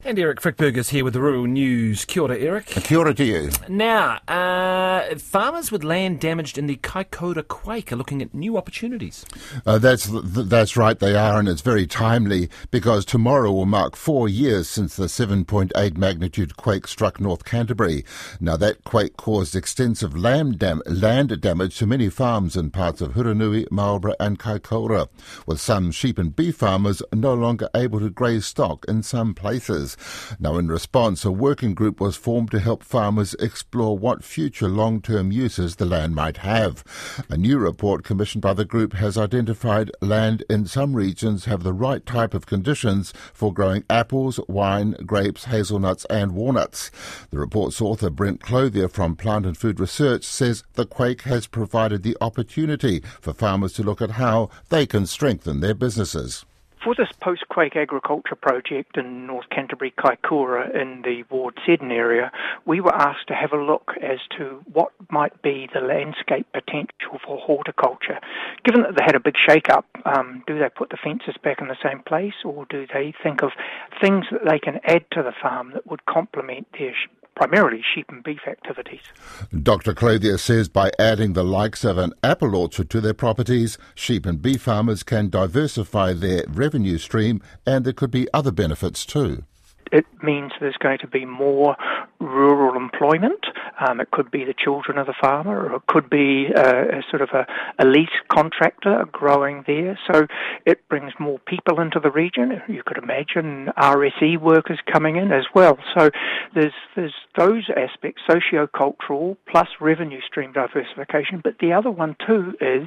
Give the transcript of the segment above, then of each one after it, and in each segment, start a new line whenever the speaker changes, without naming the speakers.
And Eric Frickberg is here with the Rural News. Kia ora, Eric.
Kia ora to you.
Now, farmers with land damaged in the Kaikoura quake are looking at new opportunities.
That's right, they are, and it's very timely because tomorrow will mark 4 years since the 7.8 magnitude quake struck North Canterbury. Now, that quake caused extensive land damage to many farms in parts of Huranui, Marlborough and Kaikoura, with some sheep and beef farmers no longer able to graze stock in some places. Now, in response, a working group was formed to help farmers explore what future long-term uses the land might have. A new report commissioned by the group has identified land in some regions have the right type of conditions for growing apples, wine, grapes, hazelnuts and walnuts. The report's author, Brent Clothier from Plant and Food Research, says the quake has provided the opportunity for farmers to look at how they can strengthen their businesses.
For this post-quake agriculture project in North Canterbury, Kaikoura, in the Ward Seddon area, we were asked to have a look as to what might be the landscape potential for horticulture. Given that they had a big shake-up, do they put the fences back in the same place, or do they think of things that they can add to the farm that would complement their primarily sheep and beef activities?
Dr. Clothier says by adding the likes of an apple orchard to their properties, sheep and beef farmers can diversify their revenue stream, and there could be other benefits too.
It means there's going to be more rural employment. It could be the children of the farmer, or it could be a sort of a lease contractor growing there. So it brings more people into the region. You could imagine RSE workers coming in as well. So there's those aspects, socio-cultural plus revenue stream diversification. But the other one too is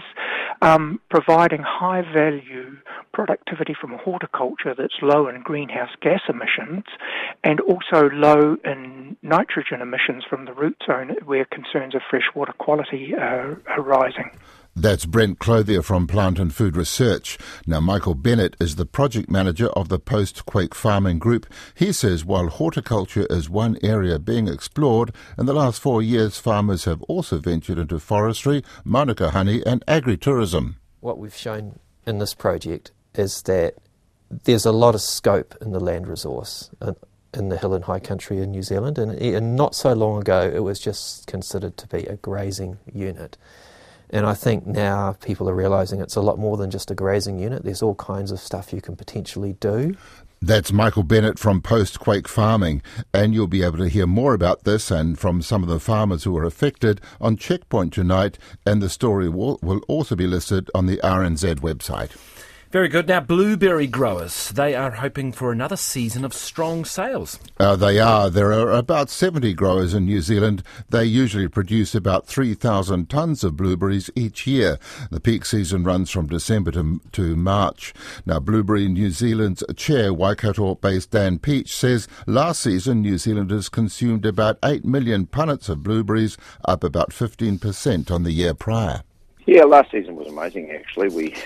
providing high-value productivity from horticulture that's low in greenhouse gas emissions and also low in nitrogen emissions from the root zone where concerns of freshwater quality are rising.
That's Brent Clothier from Plant and Food Research. Now, Michael Bennett is the project manager of the post-quake farming group. He says while horticulture is one area being explored, in the last 4 years farmers have also ventured into forestry, manuka honey and agritourism.
What we've shown in this project is that there's a lot of scope in the land resource in the hill and high country in New Zealand, and not so long ago it was just considered to be a grazing unit. And I think now people are realising it's a lot more than just a grazing unit. There's all kinds of stuff you can potentially do.
That's Michael Bennett from Post-Quake Farming, and you'll be able to hear more about this and from some of the farmers who were affected on Checkpoint tonight, and the story will also be listed on the RNZ website.
Very good. Now, blueberry growers, they are hoping for another season of strong sales.
They are. There are about 70 growers in New Zealand. They usually produce about 3,000 tonnes of blueberries each year. The peak season runs from December to March. Now, Blueberry New Zealand's chair, Waikato-based Dan Peach, says last season New Zealanders consumed about 8 million punnets of blueberries, up about 15% on the year prior.
Yeah, last season was amazing, actually.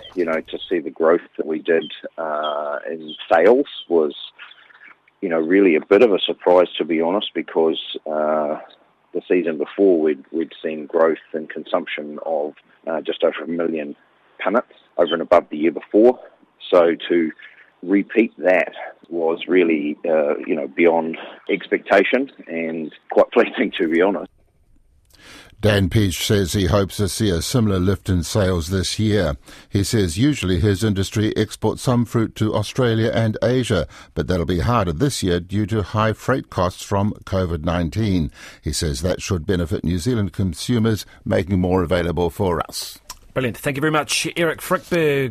To see the growth that we did in sales was, really a bit of a surprise, to be honest, because the season before we'd seen growth in consumption of just over 1 million punnets over and above the year before. So to repeat that was really, beyond expectation and quite pleasing, to be honest.
Dan Peach says he hopes to see a similar lift in sales this year. He says usually his industry exports some fruit to Australia and Asia, but that'll be harder this year due to high freight costs from COVID-19. He says that should benefit New Zealand consumers, making more available for us.
Brilliant. Thank you very much, Eric Frickberg.